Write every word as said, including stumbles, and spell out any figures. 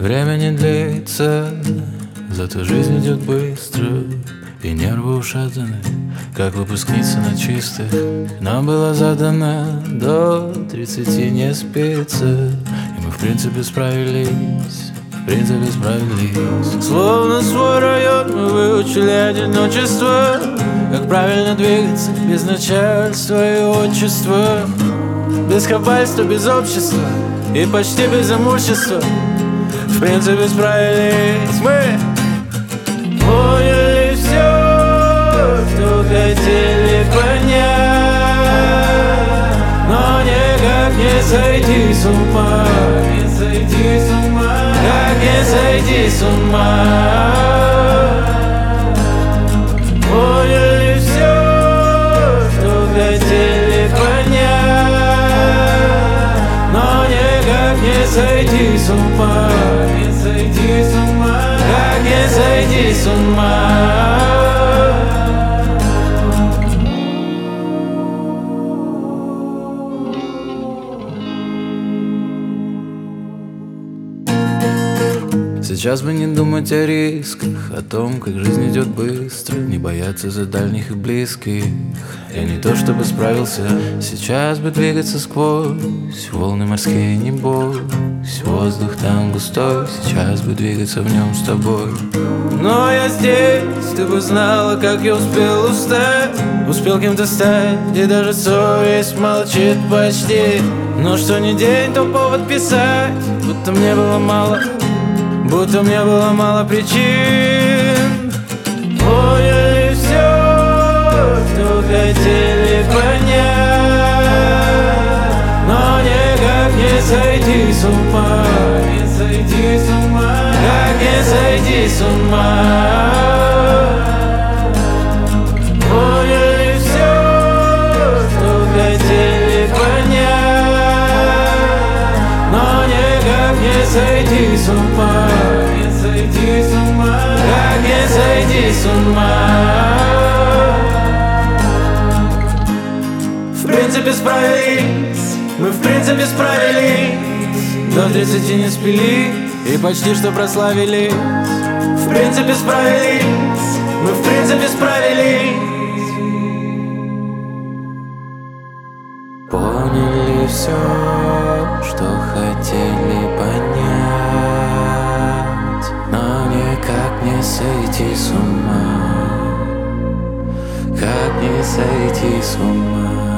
Время не длится, зато жизнь идет быстро, и нервы ушатаны, как выпускница на чистых. Нам было задано до тридцати не спится, и мы в принципе справились, в принципе справились. Словно свой район мы выучили одиночество, как правильно двигаться без начальства и отчества, без хабальства, без общества и почти без имущества. В принципе справились мы. Поняли все, что хотели понять, но никак не сойти с ума, не сойти с ума, как не сойти с ума. Поняли все, что хотели понять, но никак не сойти с ума, не сойти с ума, как не сойти с ума. Сейчас бы не думать о рисках, о том, как жизнь идет быстро, не бояться за дальних и близких. Я не то чтобы справился, сейчас бы двигаться сквозь волны морские, не бойся, воздух там густой, сейчас бы двигаться в нем с тобой. Но я здесь, ты бы знала, как я успел устать, успел кем-то стать, и даже совесть молчит почти. Но что не день, то повод писать, будто мне было мало, будто мне было мало причин. Поняли все, что хотели понять, но никак не сойти с ума, не сойти с ума, как не сойти с ума. Поняли все, что хотели понять, но никак не сойти с ума, не сойти с ума, как не сойти с ума. В принципе справились, мы в принципе справились, до тридцати не спили и почти что прославились. В принципе справились, мы в принципе справились. Поняли все, что хотели понять, но никак не сойти с ума, как не сойти с ума.